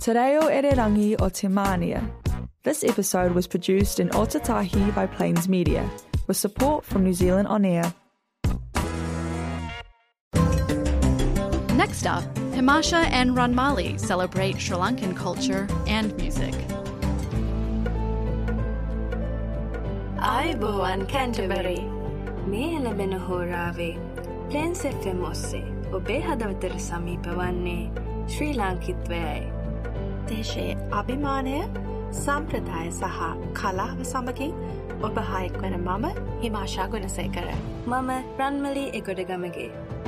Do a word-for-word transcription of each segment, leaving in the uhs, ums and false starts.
Tereo Ererangi o Timania. This episode was produced in Otatahi by Plains Media, with support from New Zealand On Air. Next up, Himasha and Ranmali celebrate Sri Lankan culture and music. Aibowan Canterbury. Mehela Benahorave. Plains F M ඔස්සේ ඔබේ හදවතට සමීප වන්නේ ශ්‍රී ලාංකිත්වයයි. දේශයේ අභිමානය, සම්ප්‍රදාය සහ කලාව සමගින් ඔබ හා එක්වන මම හිමාෂා ගුණසේකර. මම රන්මලි එගොඩගමගේ.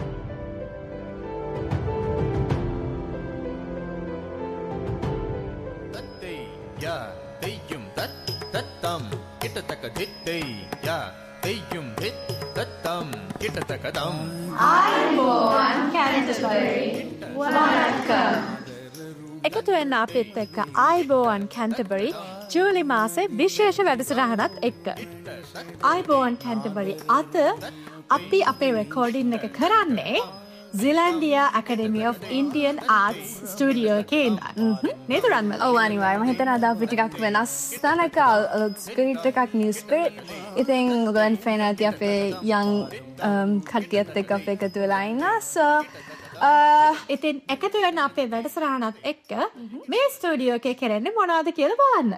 තත්තේ යා දෙයුම් තත් තත්තම් කිටතක දිත්තේ යා දෙයුම් දිත් තත්තම් කිටතක දම්. Aibowan Canterbury. Welcome. එකතු වෙන්න අපිත් එක්ක Aibowan Canterbury ජූලි මාසේ විශේෂ වැඩසටහනත් එක්ක. Aibowan Canterbury අද අපි අපේ රෙකෝඩින් එක කරන්නේ Zealandia Academy of Indian Arts studio එකේ ඉඳන්. නේද රන්මල්? ඔව් අනිවාර්යයෙන්ම හිතන අද අපි ටිකක් වෙනස් තැනක ස්පිරිට් එකක් නිව් ස්පිරිට්. ඉතින් ඔයගොල්ලන් ෆේන් ඇති අපේ යන් කට්ටියත් එක්ක අපි එකතු වෙලා ඉන්න. So ඉතින් එකතු වෙන්න අපේ වැඩසටහනත් එක්ක මේ ස්ටුඩියෝ එකේ කරන්නේ මොනවද කියලා බලන්න.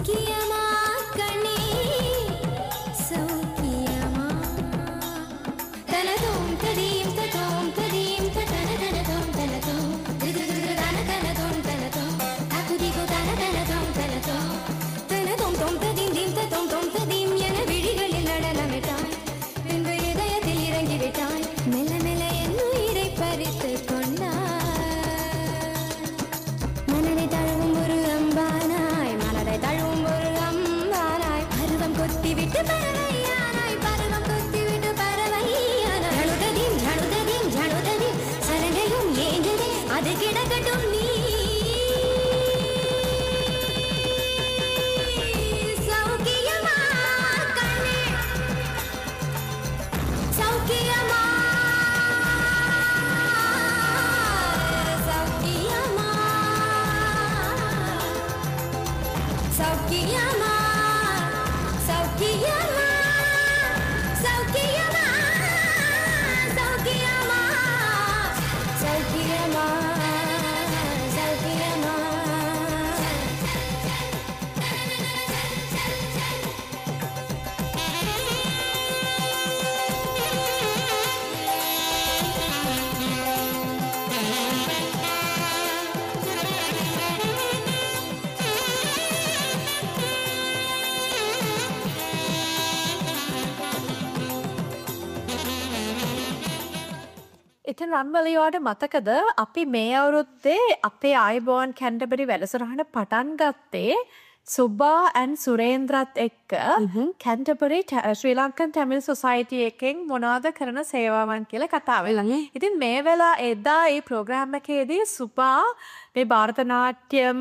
ඉතින් රන්වලියාට මතකද අපි මේ අවුරුද්දේ අපේ ආයිබෝන් කැන්ටබරි වැඩසටහන පටන් ගත්තේ සුබා and සුරේන්ද්‍රත් එක්ක කැන්ටබරි ශ්‍රී ලංකන් තැමිල් සොසයිටි එකෙන් මොනවද කරන සේවාවන් කියලා කතා වෙලා. ඉතින් මේ වෙලා එදා ඒ ප්‍රෝග්‍රෑම් එකේදී සුබා මේ ಭಾರತ නාට්‍යම්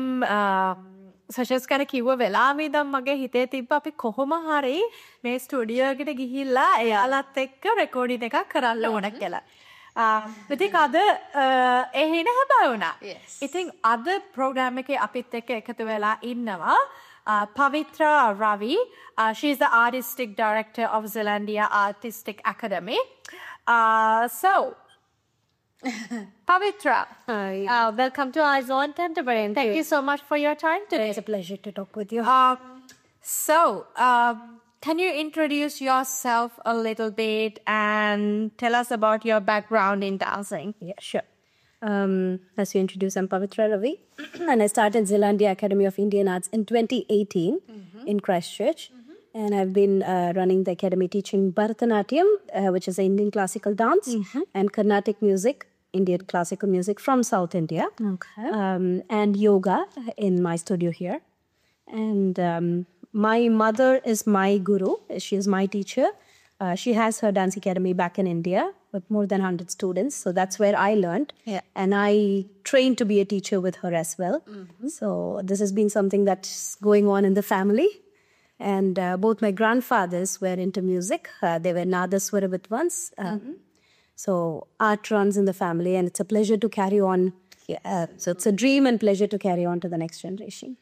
සජස් කරන කිව්ව වෙලාවෙ ඉඳන් මගේ හිතේ තිබ්බ අපි කොහොම හරි මේ ස්ටුඩියෝ එකට ගිහිල්ලා එයාලත් එක්ක රෙකෝඩින් එකක් කරන්න ඕන කියලා. ඉතින් අද එහෙන හැබැයි වුණා. ඉතින් අද ප්‍රෝග්‍රෑම් එකේ අපිත් එක්ක එකතු වෙලා ඉන්නවා Pavitra Ravi. Uh, she's the artistic director of Zealandia Artistic Academy. Uh, so, Pavitra, uh, welcome to Eyes on Canterbury. Thank, Thank you so much for your time today. It's a pleasure to talk with you. Uh, so, uh, can you introduce yourself a little bit and tell us about your background in dancing? Yeah, sure. Um, as you introduced, I'm Pavitra Ravi, and I started Zealandia Academy of Indian Arts in twenty eighteen mm-hmm. in Christchurch. Mm-hmm. And I've been uh, running the academy teaching Bharatanatyam, uh, which is an Indian classical dance, mm-hmm. and Carnatic music, Indian classical music from South India, okay. um, and yoga in my studio here. And um, my mother is my guru. She is my teacher. Uh, she has her dance academy back in India with more than one hundred students. So that's where I learned. Yeah. And I trained to be a teacher with her as well. Mm-hmm. So this has been something that's going on in the family. And uh, both my grandfathers were into music. Uh, they were Nadaswara Vidwans. Uh, mm-hmm. So art runs in the family, and it's a pleasure to carry on. Uh, so it's a dream and pleasure to carry on to the next generation.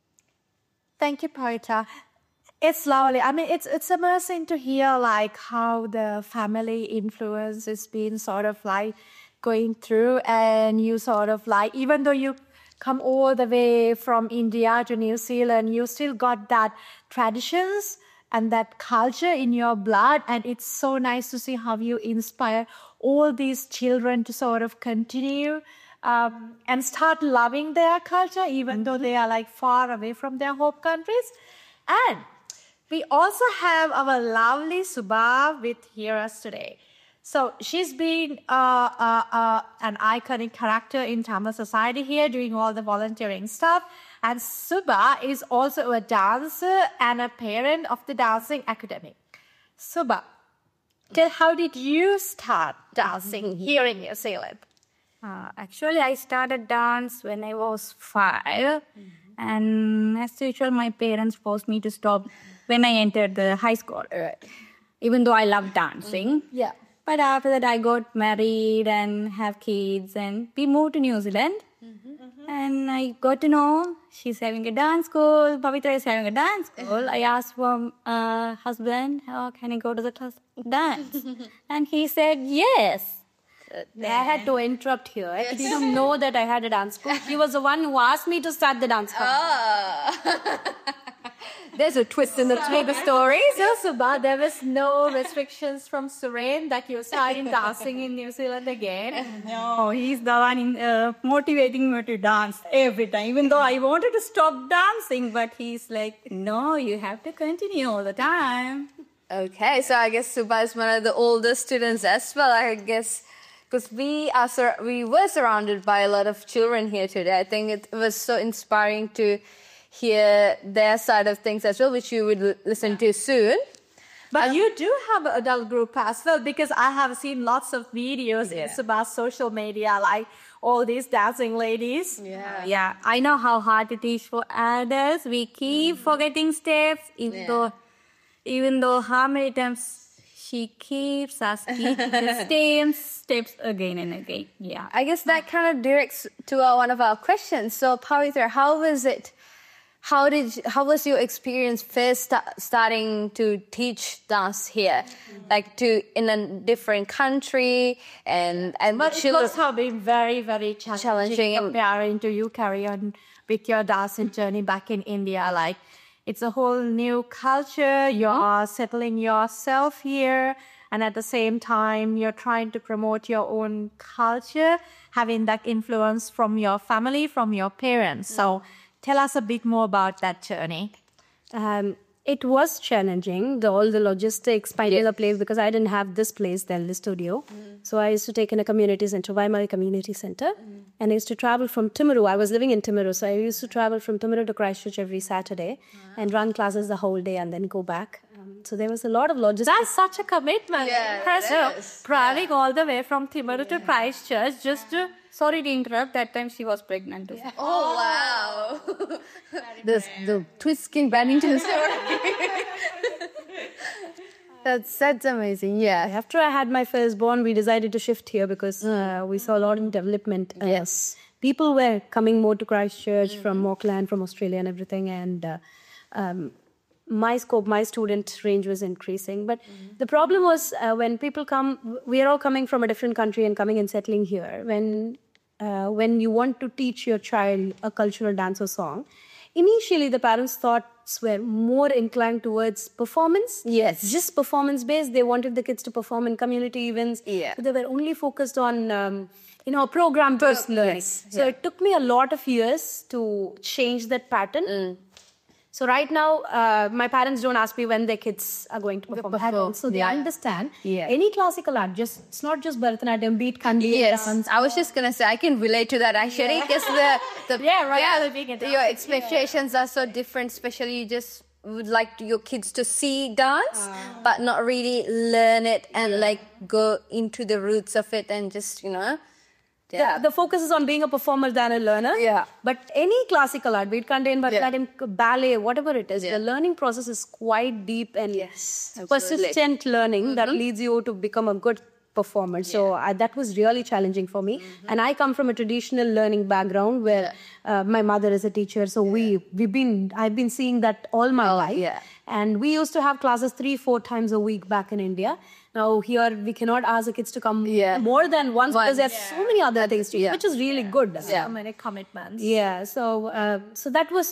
Thank you, Pavitra. It's lovely. I mean, it's it's amazing to hear like how the family influence has been sort of like going through, and you sort of like, even though you come all the way from India to New Zealand, you still got that traditions and that culture in your blood. And it's so nice to see how you inspire all these children to sort of continue um, and start loving their culture, even though they are like far away from their home countries. And we also have our lovely Subha with here us today. So she's been uh, uh, uh, an iconic character in Tamil society here, doing all the volunteering stuff. And Subha is also a dancer and a parent of the Dancing Academy. Subha, tell, how did you start dancing here in New Zealand? Uh, actually, I started dance when I was five. Mm-hmm. And as usual, my parents forced me to stop when I entered the high school. Right. Even though I love dancing. Mm-hmm. Yeah. But after that, I got married and have kids, and we moved to New Zealand. Mm-hmm, mm-hmm. And I got to know she's having a dance school. Pavitra is having a dance school. I asked for uh, husband, how can I go to the class dance? And he said yes. I had to interrupt here. He didn't know that I had a dance school. He was the one who asked me to start the dance school. Oh. There's a twist in the, the story. So, Subha, there was no restrictions from Suren that you started dancing in New Zealand again? No, he's the one in, uh, motivating me to dance every time, even though I wanted to stop dancing, but he's like, no, you have to continue all the time. Okay, so I guess Subha is one of the older students as well, I guess, because we are sur- we were surrounded by a lot of children here today. I think it was so inspiring to hear their side of things as well, which you would l- listen to soon. But um, you do have an adult group as well, because I have seen lots of videos yeah. about social media, like all these dancing ladies. Yeah, yeah. I know how hard it is for adults. We keep mm. forgetting steps, even yeah. though... Even though how many times she keeps us keep the same steps again and again. Yeah. I guess that kind of directs to uh, one of our questions. So, Pavitra, how was it? How did you, how was your experience first sta- starting to teach dance here, mm-hmm. like to in a different country and and but it must have been very very challenging, challenging comparing to you carry on with your dancing journey back in India, like. It's a whole new culture. You're settling yourself here. And at the same time, you're trying to promote your own culture, having that influence from your family, from your parents. So tell us a bit more about that journey. Um, it was challenging, the, all the logistics, finding yes. a place, because I didn't have this place then, the studio. Mm. So I used to take in a community center, Waimari Community Center. Mm. And I used to travel from Timaru. I was living in Timaru, so I used to travel from Timaru to Christchurch every Saturday uh-huh. and run classes the whole day and then go back. Um, so there was a lot of logistics. That's such a commitment. Yeah, so, traveling yeah. all the way from Timaru yeah. to Christchurch just to... Sorry to interrupt, that time she was pregnant. Yeah. Oh, wow. the, the twist came back into the story. That's, that's amazing, yeah. After I had my firstborn, we decided to shift here because uh, we saw a lot of development. Uh, yes. People were coming more to Christchurch mm-hmm. from Auckland, from Australia and everything. And uh, um, my scope, my student range was increasing. But mm-hmm. the problem was uh, when people come, we are all coming from a different country and coming and settling here. When, uh, when you want to teach your child a cultural dance or song, initially the parents thought were more inclined towards performance. Yes. Just performance-based. They wanted the kids to perform in community events. Yeah. But they were only focused on, um, you know, program-based learning. Yes. So yeah. it took me a lot of years to change that pattern. Mm. So right now, uh, my parents don't ask me when their kids are going to perform at all. So they yeah. understand yeah. any classical art, just it's not just Bharatanatyam, beat Kandi yes. dance. I was just going to say, I can relate to that actually, because yeah. the, the, yeah, right yeah, the your expectations yeah. are so different, especially you just would like your kids to see dance, uh, but not really learn it and yeah. like go into the roots of it and just, you know. Yeah. The, the focus is on being a performer than a learner. Yeah. But any classical art, be it Kandayan, Bharatanatyam, yeah. ballet, whatever it is, yeah. the learning process is quite deep and yes, persistent learning mm-hmm. that leads you to become a good performer. Yeah. So I, that was really challenging for me. Mm-hmm. And I come from a traditional learning background where yeah. uh, my mother is a teacher. So yeah. we, we've been, I've been seeing that all my oh, life. Yeah. And we used to have classes three, four times a week back in India. Now here we cannot ask the kids to come yeah. more than once One, because there's yeah. so many other things to do, yeah. which is really yeah. good. So yeah. many commitments. Yeah, so uh, so that was,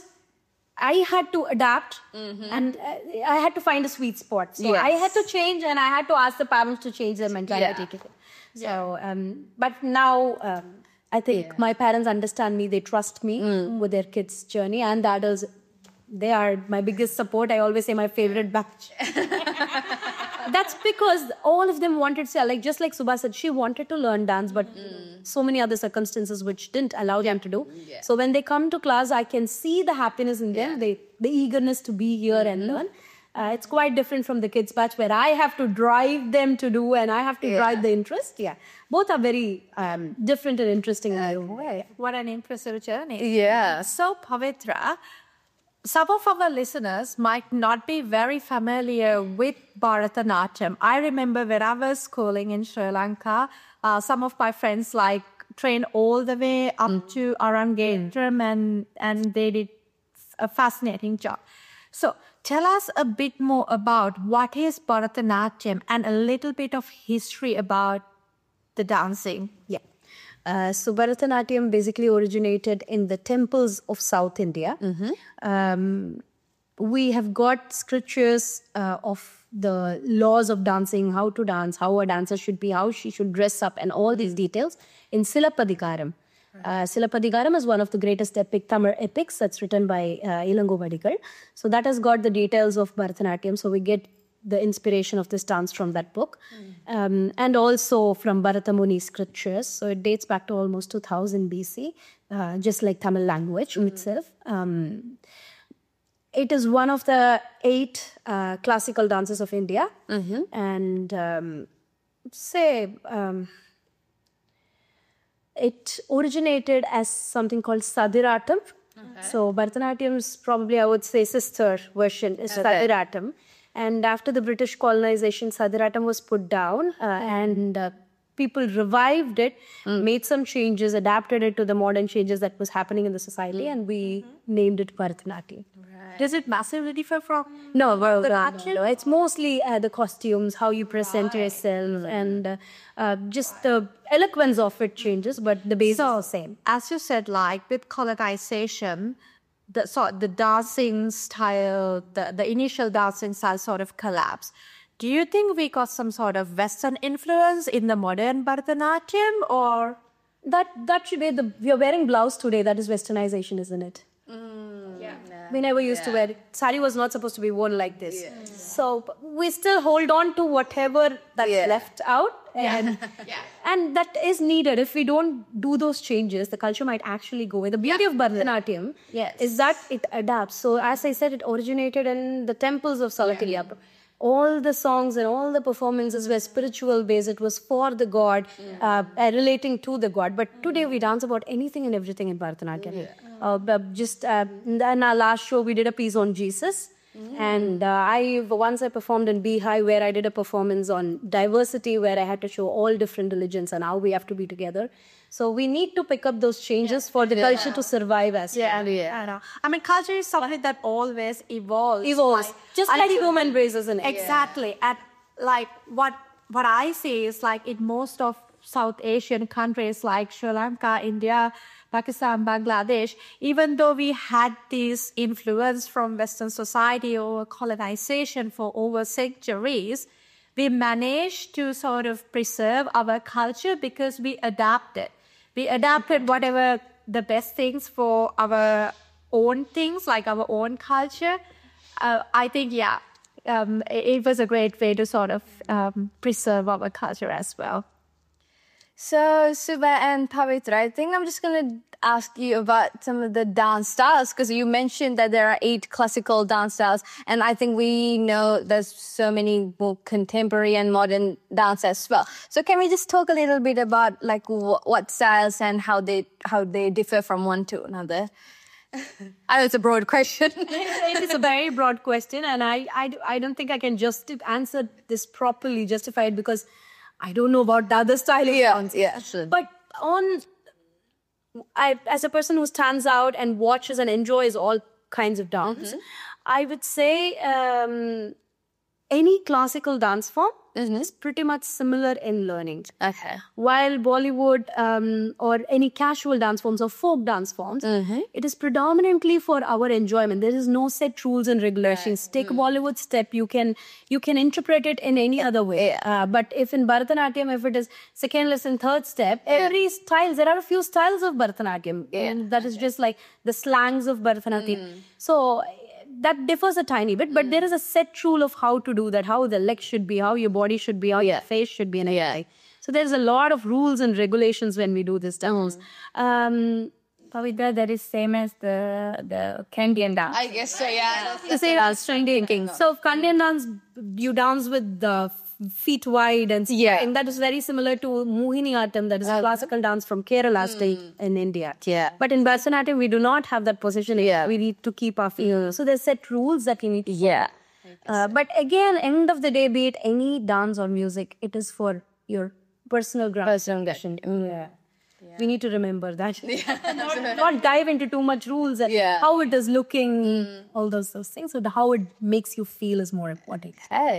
I had to adapt mm-hmm. and uh, I had to find a sweet spot. So yes. I had to change and I had to ask the parents to change their mentality. Yeah. So, um, but now um, I think yeah. my parents understand me, they trust me mm. with their kids' journey, and that is, they are my biggest support. I always say my favorite batch. That's because all of them wanted to, like, just like Subha said, she wanted to learn dance, but mm. so many other circumstances which didn't allow them to do. Yeah. So when they come to class, I can see the happiness in them, yeah. they, the eagerness to be here mm-hmm. and learn. Uh, it's quite different from the kids' batch where I have to drive them to do and I have to yeah. drive the interest. Yeah, both are very um, different and interesting in their way. What an impressive journey. Yeah. So, Pavitra, some of our listeners might not be very familiar with Bharatanatyam. I remember when I was schooling in Sri Lanka, uh, some of my friends like trained all the way up mm. to Arangetram mm. and, and they did a fascinating job. So tell us a bit more about what is Bharatanatyam and a little bit of history about the dancing. Yeah. Uh, so Bharatanatyam basically originated in the temples of South India. Mm-hmm. Um, we have got scriptures uh, of the laws of dancing, how to dance, how a dancer should be, how she should dress up, and all these details in Silapadikaram. Uh, Silapadikaram is one of the greatest epic Tamil epics that's written by uh, Ilango Vadikal. So that has got the details of Bharatanatyam. So we get the inspiration of this dance from that book. Mm. Um, and also from Bharata Muni scriptures. So it dates back to almost two thousand B C, uh, just like Tamil language mm. itself. Um, it is one of the eight uh, classical dances of India. Mm-hmm. And um, say... Um, It originated as something called Sadiratam. Okay. So Bharatanatyam's probably, I would say, sister version is okay. Sadiratam. And after the British colonization, Sadiratam was put down uh, and uh, people revived it, mm. made some changes, adapted it to the modern changes that was happening in the society, mm. and we mm-hmm. named it Bharatanatyam. Right. Does it massively differ from no, well, the no, no, no. It's mostly uh, the costumes, how you present right. yourself, mm. and uh, uh, just the eloquence of it changes, but the base so, is the same. As you said, like with colonization, the so the dancing style, the, the initial dancing style sort of collapsed. Do you think we got some sort of Western influence in the modern Bharatanatyam, or that that should be the we are wearing blouse today? That is Westernization, isn't it? Mm, yeah. We never used yeah. to wear it. Sari was not supposed to be worn like this. Yeah. So we still hold on to whatever that's yeah. left out. And, yeah. and that is needed. If we don't do those changes, the culture might actually go away. The beauty yeah. of Bharatanatyam yes. is that it adapts. So as I said, it originated in the temples of Salakilya. Yeah. All the songs and all the performances were spiritual based. It was for the God, yeah. uh, relating to the God. But today we dance about anything and everything in Bharatanatyam. Yeah. Uh, just uh, in our last show, we did a piece on Jesus. Mm. And uh, I once I performed in Bihai where I did a performance on diversity where I had to show all different religions and how we have to be together. So we need to pick up those changes yeah. for the yeah. culture to survive as yeah. well. Yeah, I know. I mean, culture is something that always evolves. Evolves. Like, just like human race, isn't it? Exactly. Yeah. And like what what I see is like in most of South Asian countries like Sri Lanka, India, Pakistan, Bangladesh, even though we had this influence from Western society or colonization for over centuries, we managed to sort of preserve our culture because we adapted. We adapted whatever the best things for our own things, like our own culture. Uh, I think, yeah, um, it, it was a great way to sort of um, preserve our culture as well. So, Suba and Pavitra, I think I'm just going to ask you about some of the dance styles, because you mentioned that there are eight classical dance styles, and I think we know there's so many more contemporary and modern dance as well. So can we just talk a little bit about like w- what styles and how they how they differ from one to another? I know it's a broad question. It is a very broad question, and I, I, I don't think I can just answer this properly, justify it, because I don't know about the other style of yeah, dance. Yeah, sure. But on, I, as a person who stands out and watches and enjoys all kinds of dance, mm-hmm. I would say um, any classical dance form mm-hmm. is pretty much similar in learning. Okay. While Bollywood um, or any casual dance forms or folk dance forms, mm-hmm. it is predominantly for our enjoyment. There is no set rules and regulations. Right. Take mm. a Bollywood step, you can you can interpret it in any other way. Yeah. Uh, but if in Bharatanatyam, if it is second lesson, third step, yeah. every style, there are a few styles of Bharatanatyam. Yeah. And that is just like the slangs of Bharatanatyam. Mm. So that differs a tiny bit, but mm. there is a set rule of how to do that, how the legs should be, how your body should be, how yeah. your face should be, and everything. Yeah. So there's a lot of rules and regulations when we do this dance. Mm. Um, Pavitra, that is same as the the Kandyan dance. I guess so, yeah. The same as Kandyan. So Kandyan dance, you dance with the feet wide and yeah. and that is very similar to Mohiniyattam, that is a classical dance from Kerala mm. state in India. Yeah. But in Bharatanatyam, we do not have that position. Yeah. We need to keep our feet. Mm. So there's set rules that we need to follow. Yeah. Uh, but again, end of the day, be it any dance or music, it is for your personal gratification. Mm. Yeah. Yeah. We need to remember that. Yeah. not, not dive into too much rules and yeah. how it is looking, mm. all those, those things. So the, how it makes you feel is more important. Hey.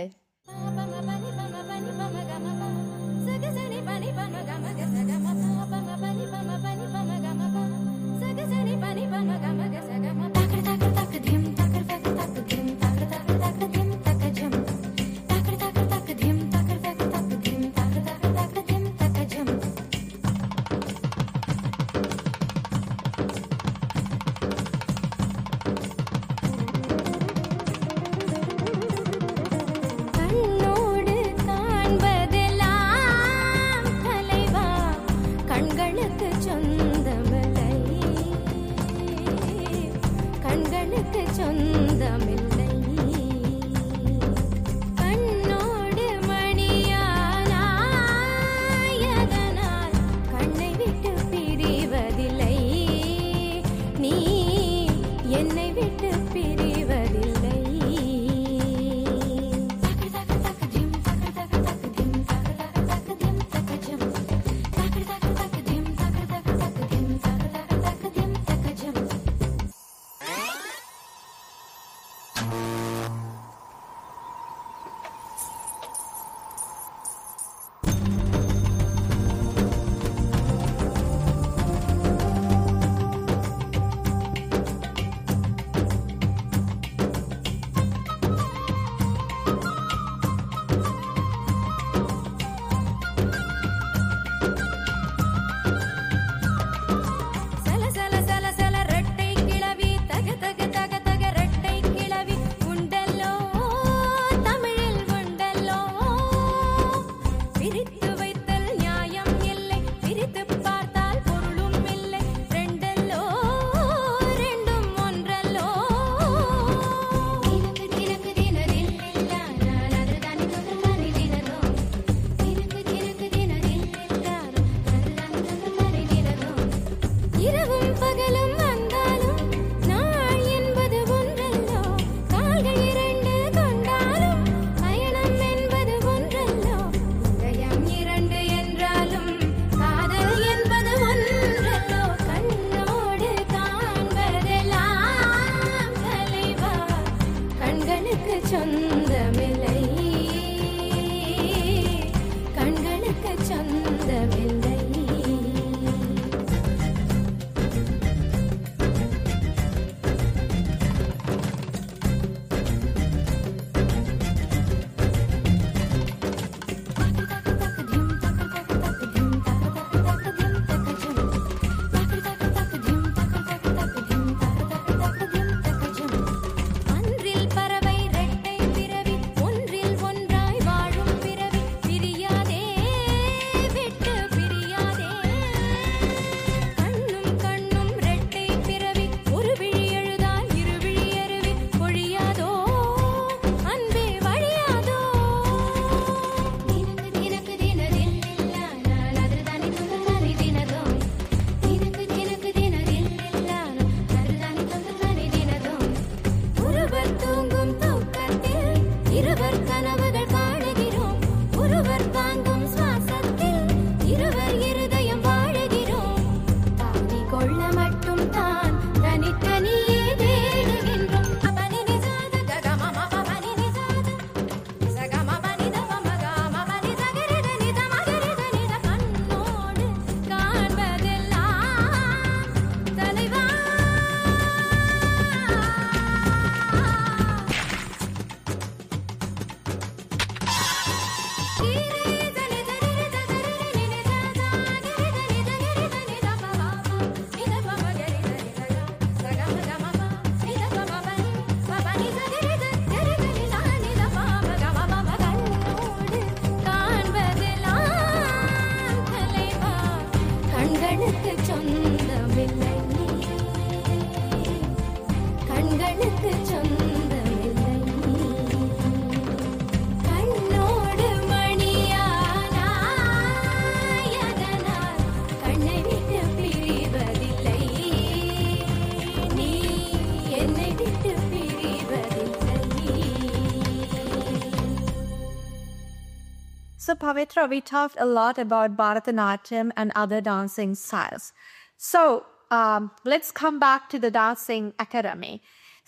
So, Pavitra, we talked a lot about Bharatanatyam and other dancing styles. So, um, let's come back to the Dancing Academy.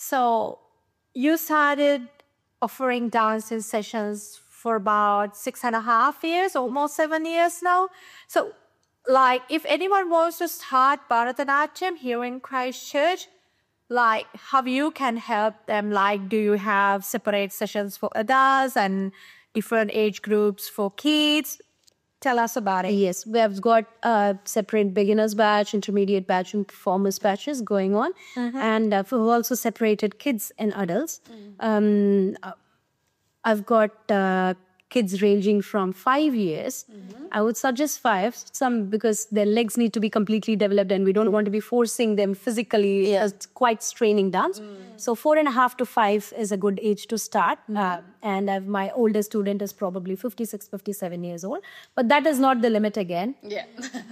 So, you started offering dancing sessions for about six and a half years, almost seven years now. So, like, if anyone wants to start Bharatanatyam here in Christchurch, like, how you can help them? Like, do you have separate sessions for adults and different age groups for kids? Tell us about it. Yes, we have got a separate beginners batch, intermediate batch, and performers batches going on. Mm-hmm. And uh, we've also separated kids and adults. Mm. Um, I've got uh, kids ranging from five years. Mm-hmm. I would suggest five, some because their legs need to be completely developed and we don't want to be forcing them physically. Yeah. It's quite straining dance. Mm. So four and a half to five is a good age to start. Mm-hmm. Uh, and I've, my oldest student is probably fifty-six, fifty-seven years old. But that is not the limit again. Yeah.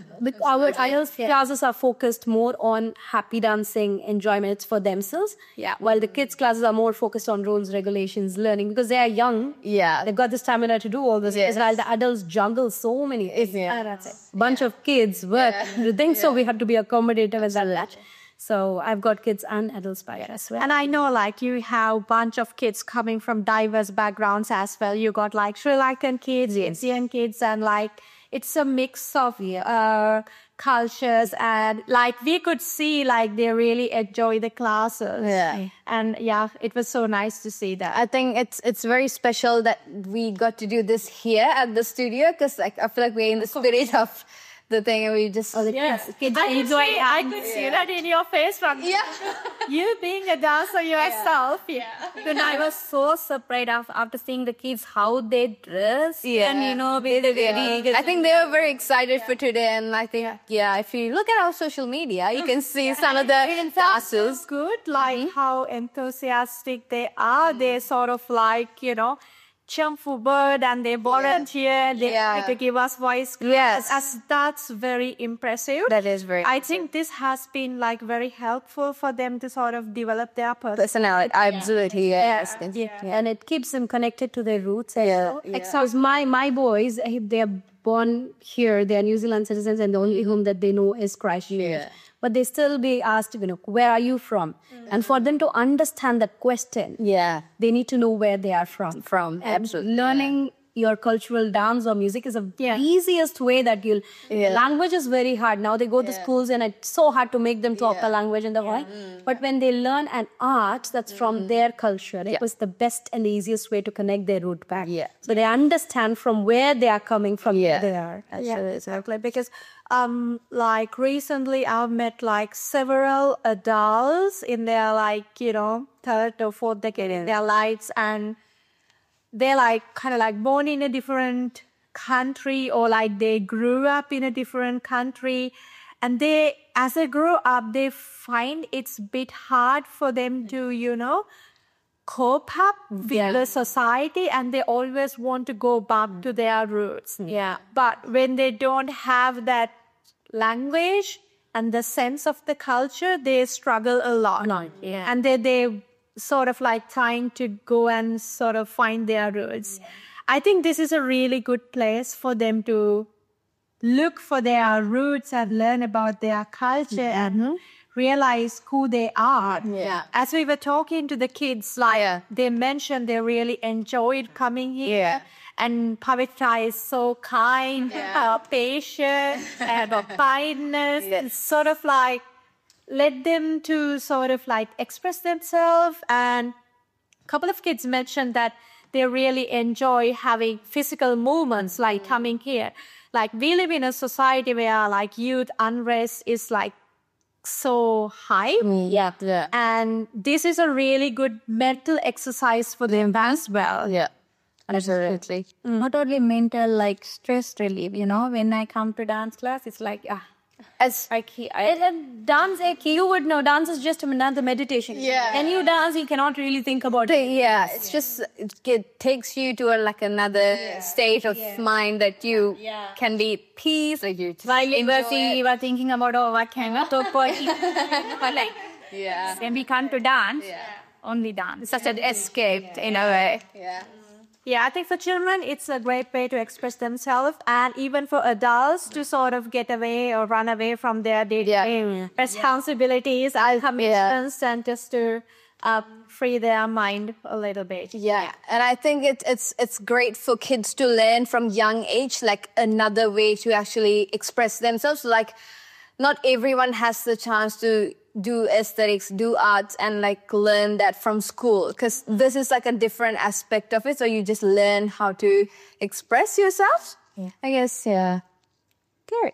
Our I E L T S classes are focused more on happy dancing, enjoyment for themselves. Yeah. While the kids classes are more focused on rules, regulations, learning because they are young. Yeah. They've got the stamina to do all this. Yes. While the adults juggle so many things. Yeah. That's it. Bunch yeah. of kids work. Yeah. Things, yeah. So we have to be accommodative as well. So I've got kids and adults by it as well. And I know, like, you have a bunch of kids coming from diverse backgrounds as well. You got, like, Sri Lankan kids, Indian kids, and, like, it's a mix of uh, cultures. And, like, we could see, like, they really enjoy the classes. Yeah. And, yeah, it was so nice to see that. I think it's it's very special that we got to do this here at the studio because, like, I feel like we're in the spirit of the thing and we just... Oh, the Yes, kids I could, enjoy see, I could see that in your face from Yeah. you being a dancer yourself. Yeah. And I was so surprised af- after seeing the kids, how they dress. Yeah. And, you know, with the very... I think they were very excited for today, and I think, yeah, if you look at our social media, you can see some of the dancers. Good, like how enthusiastic they are. They sort of like, you know, jump forward and they volunteer. They Yeah. like to give us voice. Yes. As that's very impressive. That is very I think this has been like very helpful for them to sort of develop their personality. personality. Absolutely, yes. Yeah. And it keeps them connected to their roots. as Yeah. well. Because my, my boys, eh, they're born here, they're New Zealand citizens, and the only home that they know is Christchurch. Yeah. But they still be asked, you know, where are you from? And for them to understand that question, Yeah. they need to know where they are from. From, And absolutely, learning your cultural dance or music is the Yeah. easiest way that you'll... Yeah. Language is very hard. Now they go to schools and it's so hard to make them talk a language in the way. But when they learn an art that's from their culture, it was the best and the easiest way to connect their root back. Yeah. So they understand from where they are coming from. Yeah. Where they are. Yeah, exactly. Because, um, like recently, I've met like several adults in their like you know third or fourth decade in their lives, and they're like kind of like born in a different country, or like they grew up in a different country, and they, as they grow up, they find it's a bit hard for them to you know cope up with Yeah. the society, and they always want to go back to their roots. Yeah. But when they don't have that language and the sense of the culture, they struggle a lot. Yeah. And they they sort of like trying to go and sort of find their roots. I think this is a really good place for them to look for their roots and learn about their culture and realize who they are. Yeah. As we were talking to the kids, like Yeah. they mentioned they really enjoyed coming here. Yeah. And Pavitra is so kind, uh, patient, and of kindness. Yes. Sort of like let them to sort of like express themselves. And a couple of kids mentioned that they really enjoy having physical movements, like coming here. Like we live in a society where like youth unrest is like so high. Yeah. Yeah. And this is a really good mental exercise for them as well. Yeah. Absolutely. Not only mental, like stress relief, you know, when I come to dance class, it's like, ah, As like, he- I, And, and dance, eh, you would know, dance is just another meditation. Yeah. When you dance, you cannot really think about it. yeah, it's just it, it takes you to a, like another state of mind that you can be at peace, like you just while we were, enjoy thinking, it. we were thinking about, oh, what can we talk about? But like, Yeah. when we come to dance, only dance. It's such an escape in a way. Yeah. Yeah, I think for children, it's a great way to express themselves, and even for adults to sort of get away or run away from their day-to-day responsibilities, commitments, and just to uh, free their mind a little bit. Yeah, and I think it, it's it's great for kids to learn from young age, like another way to actually express themselves. Like, not everyone has the chance to do aesthetics, do arts, and like learn that from school, because this is like a different aspect of it. So you just learn how to express yourself. Yeah. I guess, yeah. Great.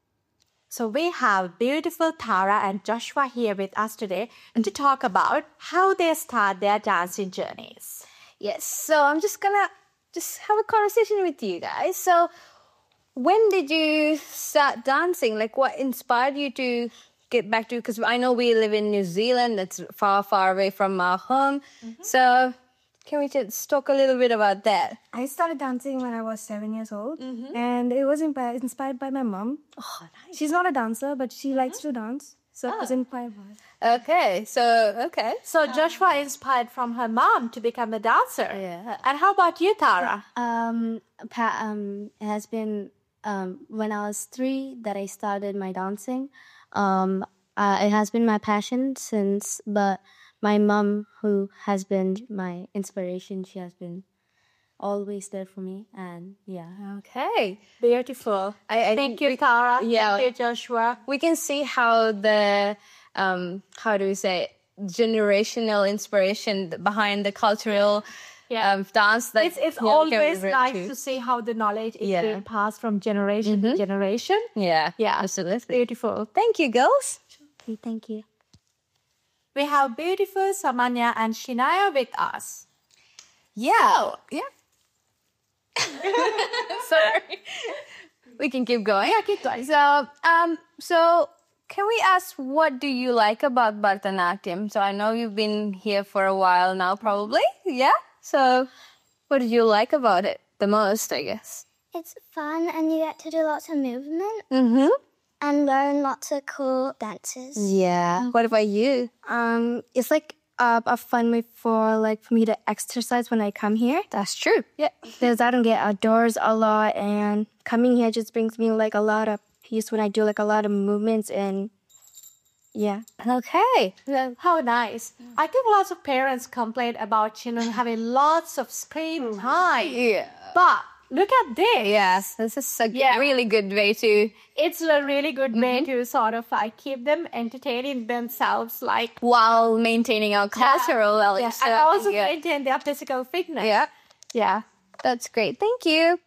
So we have beautiful Tara and Joshua here with us today to talk about how they start their dancing journeys. Yes, so I'm just gonna just have a conversation with you guys. So when did you start dancing? Like, what inspired you to get back to, because I know we live in New Zealand, that's far, far away from our home. Mm-hmm. So can we just talk a little bit about that? I started dancing when I was seven years old, Mm-hmm. and it was impi- inspired by my mom. Oh, nice. She's not a dancer, but she likes to dance, so it was inspired by her. Okay, so, okay. So Joshua inspired from her mom to become a dancer. Yeah. And how about you, Tara? Um, pa- um, it has been um, when I was three that I started my dancing. Um, uh, it has been my passion since, but my mom, who has been my inspiration, she has been always there for me. And yeah. Okay. Beautiful. I, I Thank you, Tara. Yeah. Thank you, Joshua. We can see how the, um, how do we say, it? generational inspiration behind the cultural Yeah. um, dance. That It's, it's yeah, we can always relate nice to. to see how the knowledge is Yeah. being passed from generation to generation. Yeah, Yeah. absolutely. Beautiful. Thank you, girls. Thank you. We have beautiful Samanya and Shinaya with us. Yeah. Yeah. Sorry. We can keep going. Yeah, keep going. So, um, so can we ask, what do you like about Bharatanatyam? So I know you've been here for a while now, probably. Yeah. So, what did you like about it the most? I guess. It's fun and you get to do lots of movement Mm-hmm. and learn lots of cool dances. Yeah. What about you? Um, it's like uh, a fun way for like for me to exercise when I come here. That's true. Yeah, because I don't get outdoors a lot, and coming here just brings me like a lot of peace when I do like a lot of movements and yeah. Okay. How nice. I think lots of parents complain about children having lots of screen time. Yeah. But look at this. Yes, this is a Yeah. really good way to, It's a really good way to sort of like keep them entertaining themselves, like while maintaining our cultural yeah, values. and also yeah. maintain their physical fitness. Yeah. Yeah. That's great. Thank you.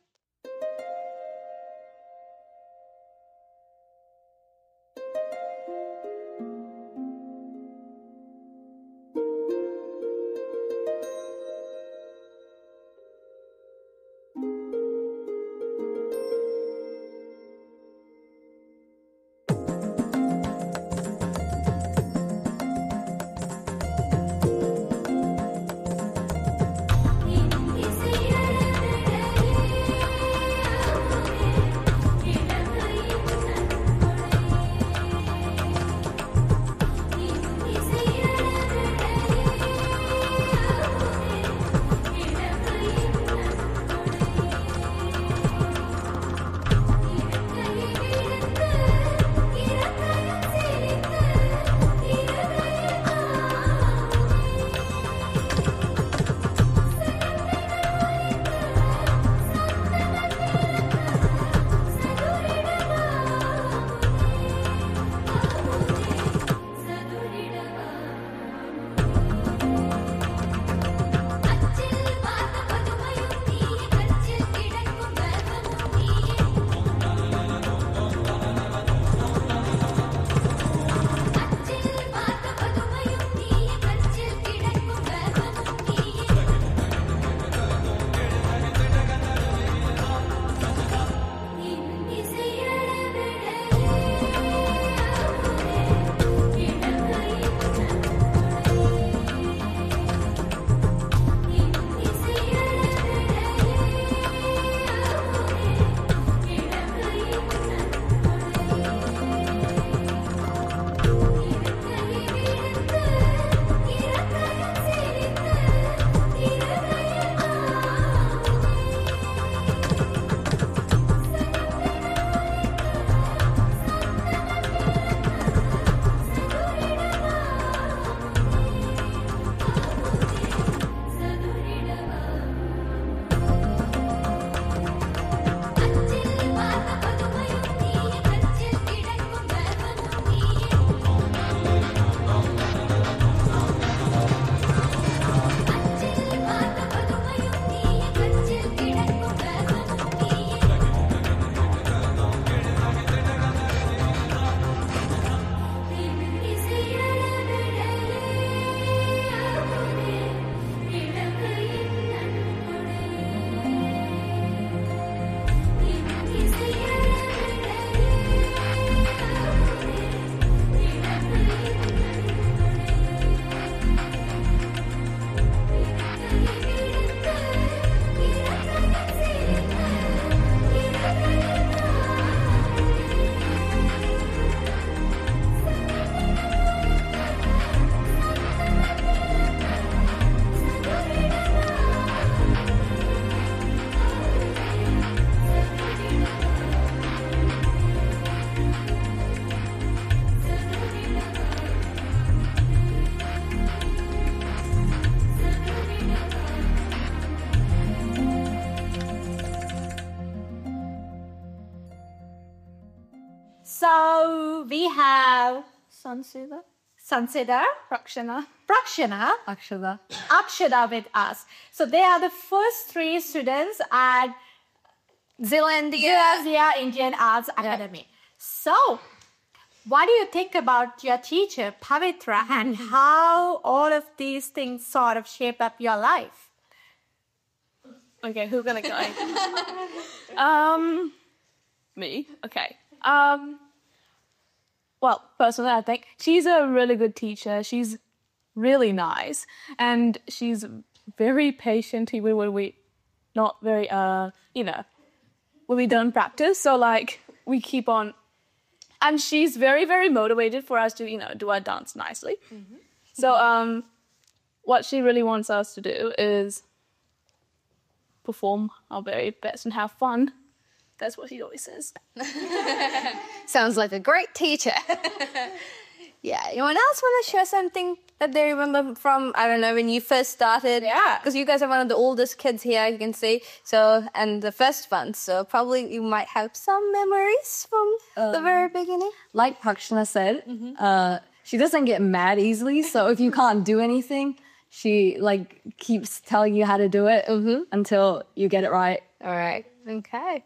we have Sansida, Sansida, Prakshana. Prakshana, Akshada. Akshada with us. So they are the first three students at Zealandia. Zealandia Indian Arts Academy. So, what do you think about your teacher, Pavitra, and how all of these things sort of shape up your life? Okay, who's gonna go? um, me. Okay. Um, well, personally, I think she's a really good teacher. She's really nice, and she's very patient even when we not very uh you know when we don't practice. So like we keep on, and she's very very motivated for us to you know do our dance nicely. Mm-hmm. So um, what she really wants us to do is perform our very best and have fun. That's what she always says. Sounds like a great teacher. Yeah. Anyone else want to share something that they remember from, I don't know, when you first started? Yeah. Because you guys are one of the oldest kids here, you can see. So, and the first one. So probably you might have some memories from um, the very beginning. Like Prakshana said, mm-hmm. uh, she doesn't get mad easily. So if you can't do anything, she like keeps telling you how to do it mm-hmm. until you get it right. All right. Okay.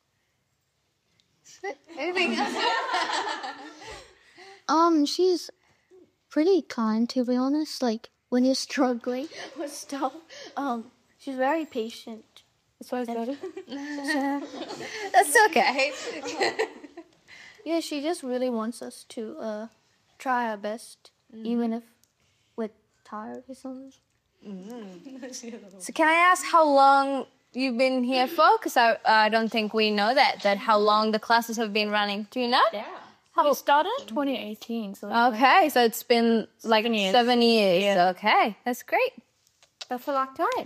Anything else? Um, she's pretty kind, to be honest. Like, when you're struggling with stuff, um, she's very patient. That's why it's better. That's okay. Yeah, she just really wants us to uh, try our best, mm-hmm. even if we're tired or something. Mm-hmm. So can I ask how long you've been here for? Because I, I don't think we know that, that how long the classes have been running. Do you know? Yeah. We started twenty eighteen. So okay, so it's been like seven years. Seven years. Yeah. Okay, that's great. That's a long time.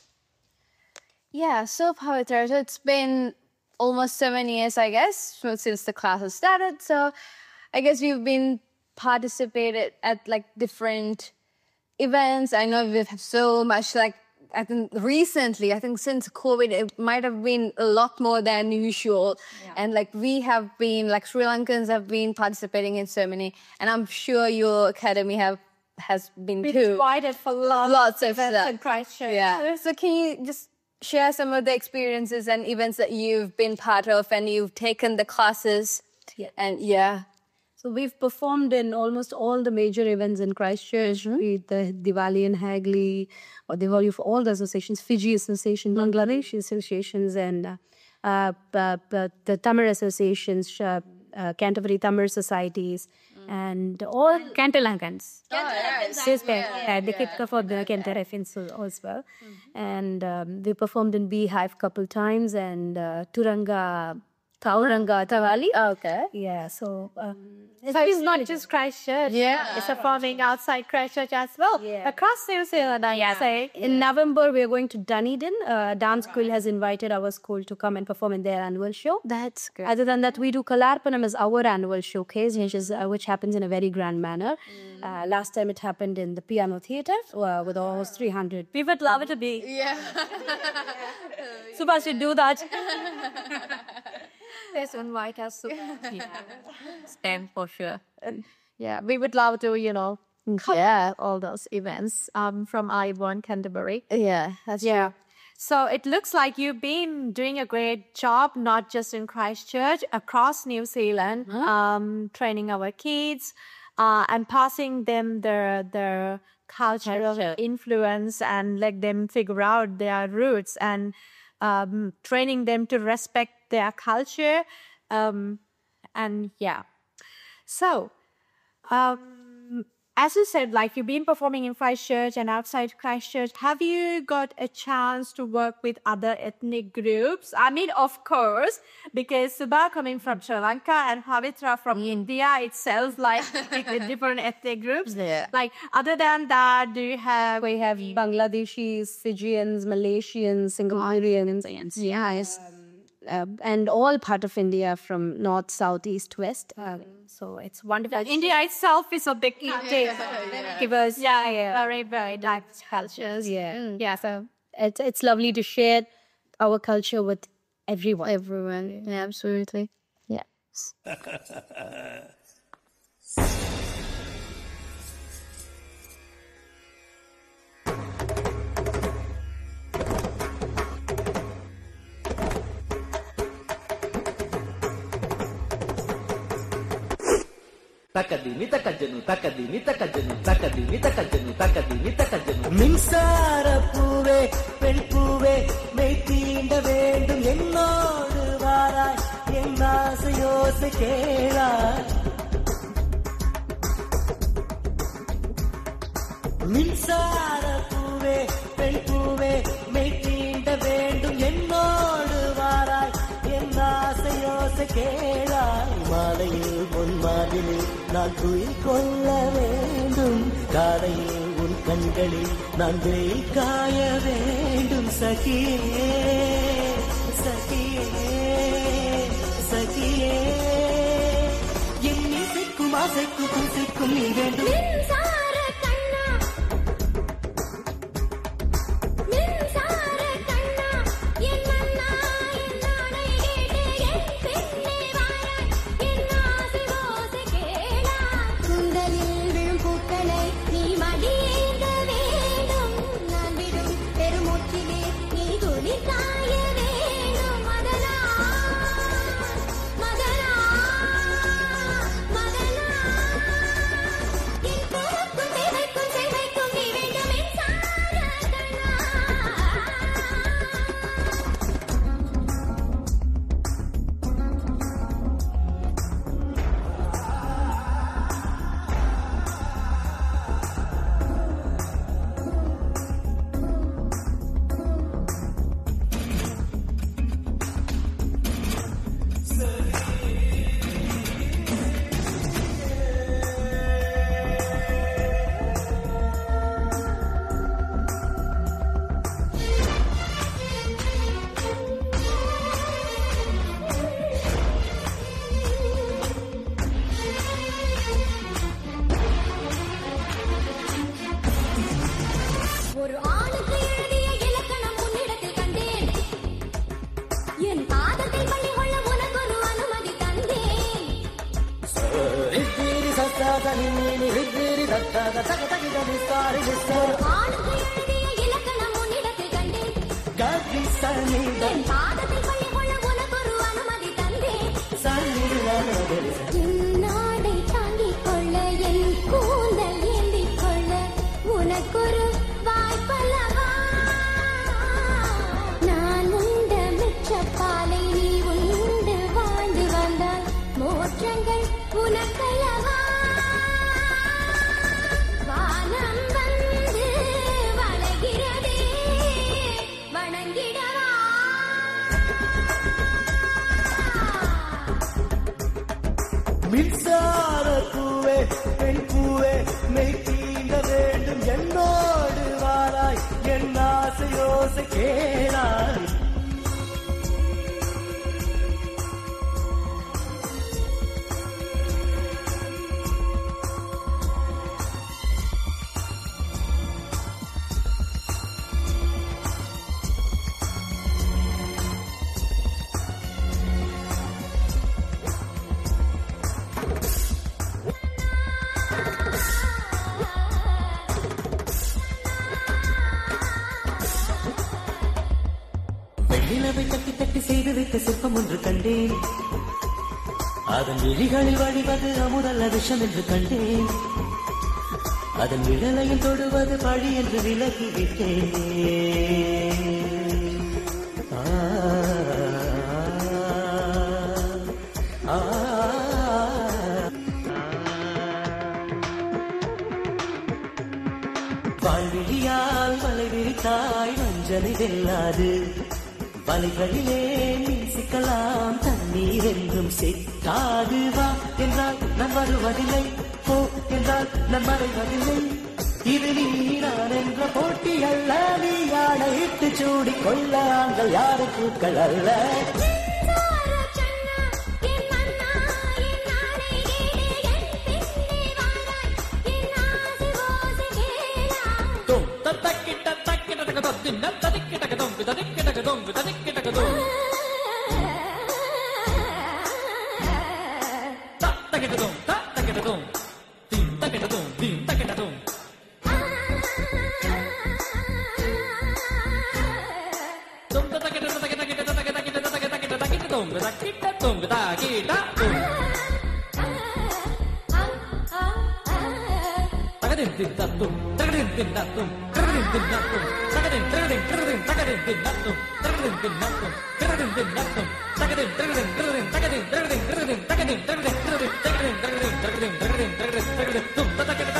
Yeah, so Pavitra, so it's been almost seven years, I guess, since the classes started. So I guess you've been participated at like different events. I know we've had so much like, I think recently, I think since COVID, it might have been a lot more than usual. Yeah. And like we have been, like Sri Lankans have been participating in so many, and I'm sure your academy have has been Been too. invited for lots, lots of events stuff. in Christchurch. Yeah. So can you just share some of the experiences and events that you've been part of and you've taken the classes? Yeah. And yeah. So we've performed in almost all the major events in Christchurch, mm-hmm. be it the Diwali in Hagley, or Diwali for all the associations, Fiji Association, mm-hmm. Bangladeshi associations, and uh, uh, uh, the Tamil associations, uh, uh, Canterbury Tamil societies, mm-hmm. and all Canterlankans. Oh, yes. Yes, yeah, the Kitka for the Canterefins as well. Mm-hmm. And um, we performed in Beehive a couple times, and uh, Turanga, Tauranga, Tavali. Okay. Yeah, so um, it's, so it's not just Christchurch. Yeah. It's performing outside Christchurch as well. Yeah. Across New Zealand, I yeah. say. In November, we are going to Dunedin. Uh, Dance School has invited our school to come and perform in their annual show. That's great. Other than that, we do Kalarpanam as our annual showcase, which, is, uh, which happens in a very grand manner. Mm. Uh, last time it happened in the Piano Theatre uh, with almost three hundred. We would love it to be. Yeah. Subha should do that. Please invite us to stand for sure. And yeah, we would love to, you know, share all those events um, from I B O N Canterbury. Yeah, that's yeah. true. So it looks like you've been doing a great job, not just in Christchurch, across New Zealand, huh? um, training our kids uh, and passing them their their cultural influence and let them figure out their roots and um, training them to respect their culture. Um, and yeah. So, um, as you said, like you've been performing in Christchurch and outside Christchurch, have you got a chance to work with other ethnic groups? I mean, of course, because Subha coming from Sri Lanka and Pavitra from India itself, like with different ethnic groups. Yeah. Like, other than that, do you have... We have Bangladeshis, Fijians, Malaysians, Singaporeans. Yes. Um, Uh, and all part of India from north, south, east, west. Uh, so it's wonderful. India itself is a big country. Yeah, yeah. Give us yeah, yeah. very, very diverse cultures. Yeah, mm. yeah. So it's it's lovely to share our culture with everyone. Everyone, yeah, absolutely. Yeah. தக்கதிமி தக்கஜனு தக்கதிமி தக்கஜனு தக்கதிமி தக்கஜனு தக்கதிமி தக்கஜனு மின்சார பூவே பெண் பூவே மெய் தீண்ட வேண்டும் என்னோடு வாராய் என் ஆசையோசை கேளாய் மின்சார பூவே பெண் பூவே மெய் தீண்ட வேண்டும் என்னோடு வாராய் என் ஆசையோசை கேளாய் மாலையில் பொன் மாதிரில் நான் துயில் கொள்ள வேண்டும் காலையில் உன் கண்களில் நான் வெயில் காய வேண்டும் சகியே சகியே சகியே என் இசைக்கும் ஆசைக்கும் பூசைக்கும் நீ வேண்டும் மின்சார பூவே பெண் பூவே மெய் தீண்ட வேண்டும் என்னோடு வாராய் என் ஆசையோசை கேளாய் நிலவை தட்டி தட்டி செய்து வைத்த சிற்பம் ஒன்று கண்டேன் அதன் விழிகளில் வழிவது அமுதல்ல விஷம் என்று கண்டேன் அதன் விழலையில் தொடுவது பழி என்று விலகிவிட்டேன் வாழ்விழியால் வலை விரித்தாய் வஞ்சனை வெல்லாது வலைகளிலே மீன் சிக்கலாம் தண்ணீர் என்றும் சிக்காது வா என்றால் நான் வருவதில்லை போ என்றால் நான் மறைவதில்லை இது நீ நான் என்ற போட்டி அல்ல நீ யாழையிட்டு சூடி கொள்ள ஆண்கள் யாரு பூக்கள் அல்ல Ta ta ta ta ta ta ta ta tung da kita tung da kita tung tagadin din da tung tagadin din da tung tagadin din da tung tagadin tagadin tagadin tagadin din da tung tagadin din da tung tagadin din da tung tagadin tagadin tagadin tagadin tagadin tagadin tagadin tagadin tagadin tagadin tagadin tagadin tagadin tagadin tung da tagadin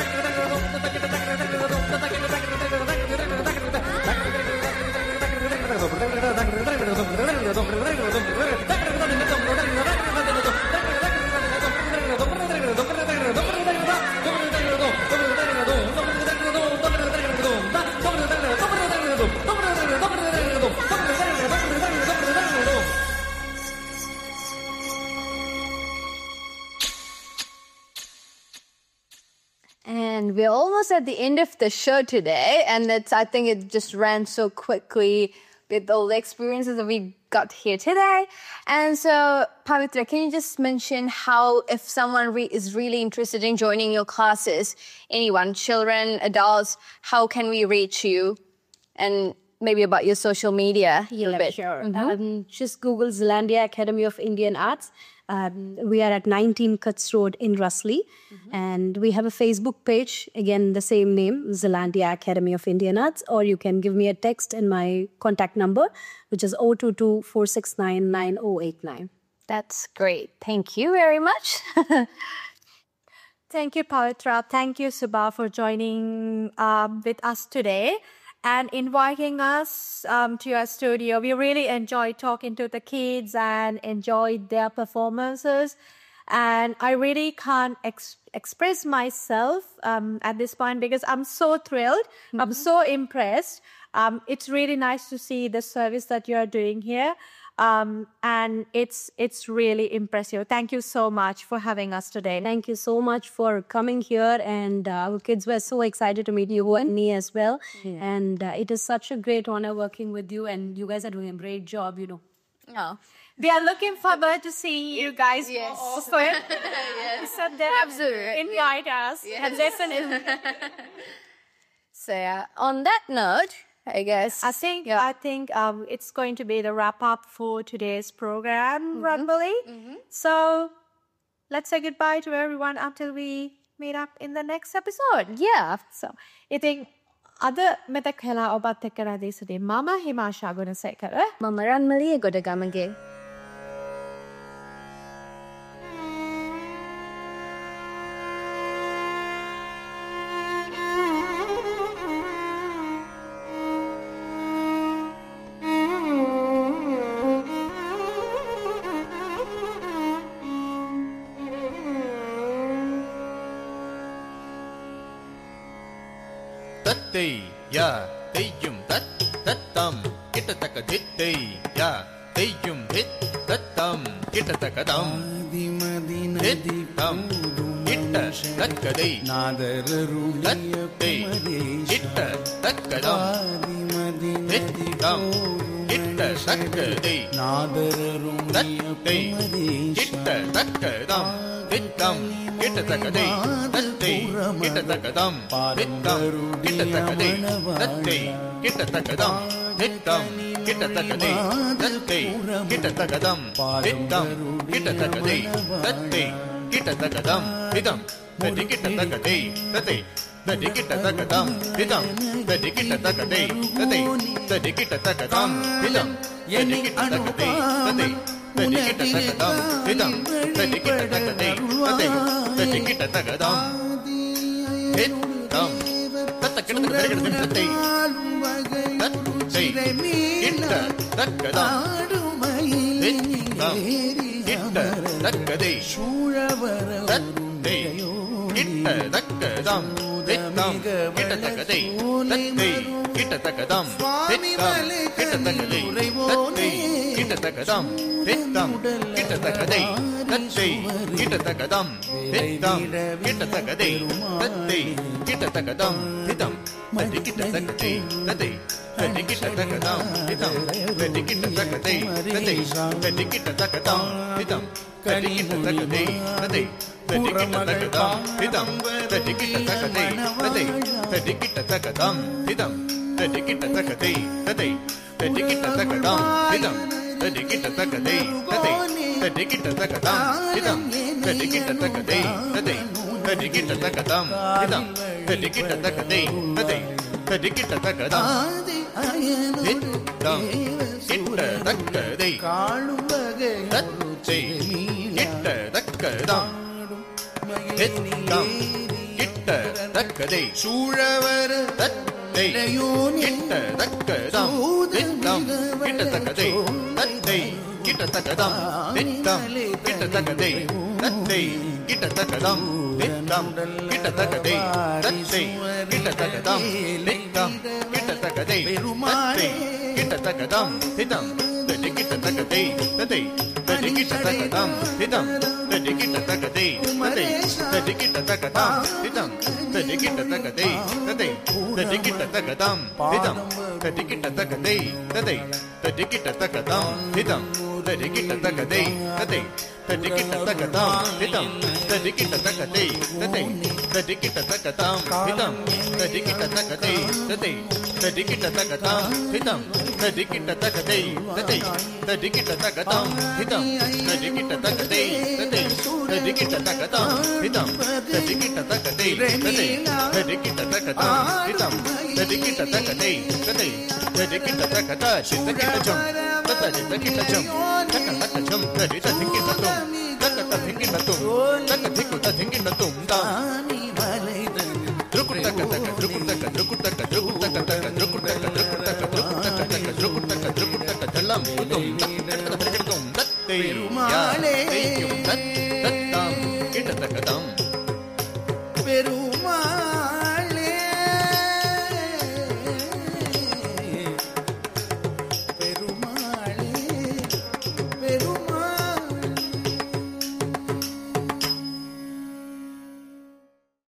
And we're almost at the end of the show today, and it's, I think it just ran so quickly with all the experiences that we got here today. And so, Pavitra, can you just mention how, if someone re- is really interested in joining your classes, anyone, children, adults, how can we reach you? And maybe about your social media a little yeah, bit. Sure. Mm-hmm. Um, just Google Zealandia Academy of Indian Arts. Um, we are at nineteen Cuts Road in Russley. Mm-hmm. And we have a Facebook page, again, the same name, Zealandia Academy of Indian Arts. Or you can give me a text in my contact number, which is zero two two, four six nine, nine zero eight nine. That's great. Thank you very much. Thank you, Pavitra. Thank you, Subha, for joining um, with us today and inviting us um, to your studio. We really enjoyed talking to the kids and enjoyed their performances. And I really can't ex- express myself um, at this point because I'm so thrilled. Mm-hmm. I'm so impressed. Um, it's really nice to see the service that you're doing here. Um, and it's it's really impressive. Thank you so much for having us today. Thank you so much for coming here. And uh, our kids were so excited to meet you and me as well. Yeah. And uh, it is such a great honor working with you. And you guys are doing a great job, you know. Oh. We are looking forward to seeing you guys yes. more often. Yes. So Absolutely. Invite us. Yes. Definitely. So yeah, on that note, I guess. I think yeah. I think um, it's going to be the wrap up for today's program, mm-hmm. Ranmali. Mm-hmm. So let's say goodbye to everyone until we meet up in the next episode. Yeah. So I think other metak hela obat ekkara desade mama Himasha Gunasekara. Mama Ranmali Godagamage. Tattei ya teyyum tat tattam kitataka dittei ya teyyum dit tattam kitataka dam dittam itta takkadei nadararuliyai itta takkadam dittam itta takkadei nadararuliyai itta takkadam dittam kitattakadei tattei kitattakadam dittam kitattakadei tattei kitattakadam dittam kitattakadei tattei kitattakadam dittam kitattakadei tattei kitattakadam dittam tadi kitattakadei tattei tadi kitattakadam dittam tadi kitattakadei tattei tadi kitattakadam dittam tadi kitattakadei tattei tadi kitattakadam dittam tadi kitattakadei tattei tadi kitattakadam dittam tattakitattakadei tattei tattei kitattakadam dittam kitattakadei tattei kitattakadam dittam kitattakadei tattei kitattakadam dittam kitattakadei tattei kitattakadam dittam kitattakadei tattei kitattakadam dittam kitattakadei tattei kitattakadam dittam tadi kitattakadei tattei tadi kitattakadam dittam tadi kitattakadei tattei tadi kitattakadam dittam tadi kitattakadei tattei tadi kitattakadam dittam tadi kitattakadei tattei tadi kitattakadam dittam tadi kitattakadei tattei tadi kitattakadam dittam தடிக்கிட்ட தக்கதை ததை தடிக்கிட்ட தக்கதம் இதம் தடிக்கிட்ட தக்கதை ததை தடிக்கிட்ட தக்கதம் இதம் தடிக்கிட்ட தக்கதை ததை தடிக்கிட்ட தக்கதம் இதம் கிட்ட தக்கதை தத்தை கிட்ட தக்கதம் இதம் கிட்ட தக்கதை சூழவர் தத்தை கிட்ட தக்கதம் இதம் கிட்ட தக்கதை தத்தை கிட்ட தக்கதம் இதம் கிட்ட தக்கதை தத்தை கிட்ட தக்கதம் இதம் கிட்ட தக்கதை தத்தை கிட்ட தக்கதம் இதம் கிட்ட தக்கதை தத்தை கிட்ட தக்கதம் இதம் தடிக்கிட்ட தக்கதை ததை தடிக்கிட்ட தக்கதம் இதம் தடிக்கிட்ட தக்கதை ததை தடிக்கிட்ட தக்கதம் இதம் தடிக்கிட்ட தக்கதை ததை தடிக்கிட்ட தக்கதம் இதம் தடிக்கிட்ட தக்கதை ததை தடிக்கிட்ட தக்கதம் இதம் தடிக்கிட்ட தக்கதை ததை தடிக்கிட்ட தக்கதம் இதம் தடிக்கிட்ட தக்கதை ததை தடிக்கிட்ட தக்கதம் இதம் தடிக்கிட்ட தக்கதை ததை தடிக்கிட்ட தக்கதம் இதம் தடிக்கிட்ட தக்கதை ததை தடிக்கிட்ட தக்கதம் இதம் தடிக்கிட்ட தக்கதை ததை தடிக்கிட்ட தக்கதம் இதம் தடிக்கிட்ட தக்கதை ததை தடிக்கிட்ட தக்கதம் இதம் தடிக்கிட்ட தக்கதை ததை தடிக்கிட்ட தக்கதா சித்தக்கிட்ட ஜம் தத்தடி தக்கிட்ட ஜம் தக்க தக்க ஜம் தடி தக்கிட்ட தும் தக்க தக்கிட்ட தும் தக்க திக்குட்ட திக்கிட்ட தும் தாமி மலைதன் த்ருக்குட்டக்க தக்க த்ருக்குட்டக்க த்ருக்குட்டக்க த்ருக்குட்டக்க தக்க த்ருக்குட்டக்க த்ருக்குட்டக்க த்ருக்குட்டக்க தக்க த்ருக்குட்டக்க த்ருக்குட்டக்க தல்லம் தும் தக்க தக்க தும் தத்தை யா தேயும் தத் தத்தாம் கிட்ட தக்கதம்